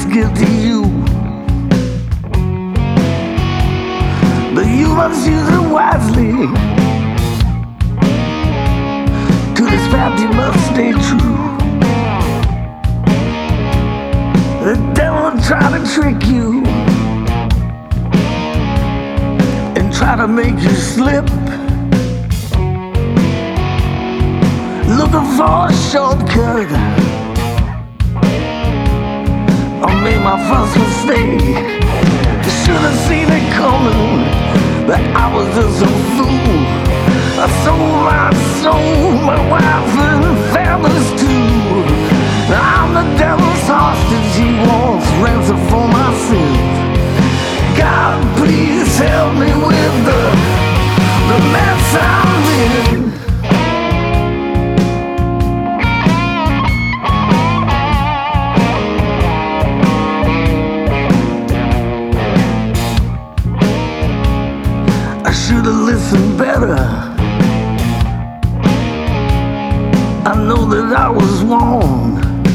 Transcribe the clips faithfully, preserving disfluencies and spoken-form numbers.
get to you, but you must use it wisely. To this path you must stay true. The devil try to trick you and try to make you slip, looking for a shortcut. I made my first mistake. You should have seen it coming, but I was just a fool. I sold my soul, my wife and families too. Now I'm the devil's hostage, he wants ransom for my sins. God, please help me with the, the mess I'm in. I should have listened better. I know that I was wrong.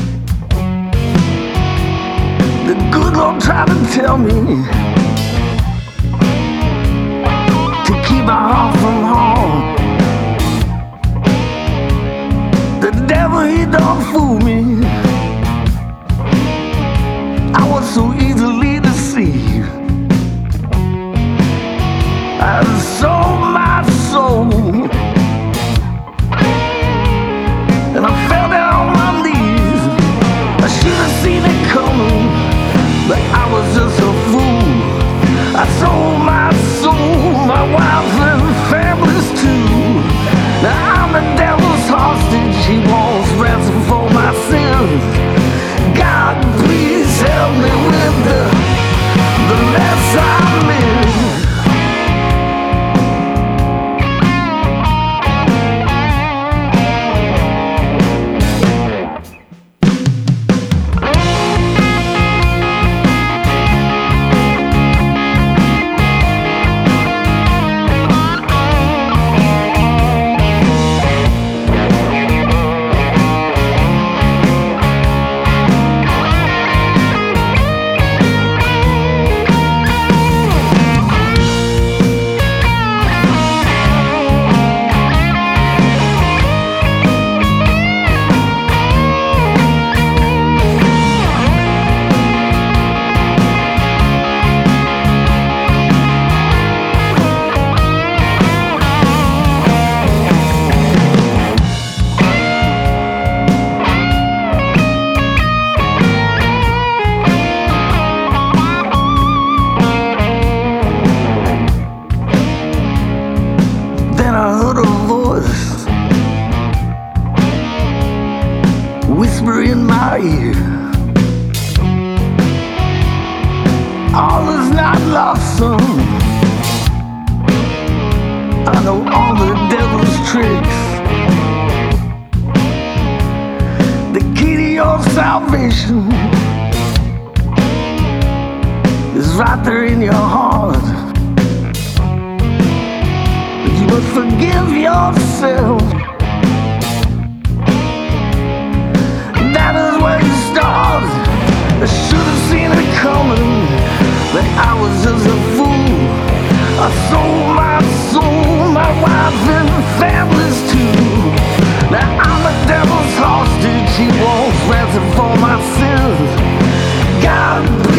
The good Lord tried to tell me to keep my heart from harm. The devil, he don't fool me. I was so easily deceived. I sold my soul, and I fell down on my knees. I should have seen it coming, but I was just a fool. I sold my soul, my wife and families too. Now I'm the devil's hostage, he wants ransom for my sins. God, please help me with the, the mess I'm in. Whisper in my ear, all is not lost, son. I know all the devil's tricks. The key to your salvation is right there in your heart. You must forgive yourself. That is where you start. I should have seen it coming, but I was just a fool. I sold my soul, my wife and families too. Now I'm the devil's hostage, he wants ransom for my sins. God,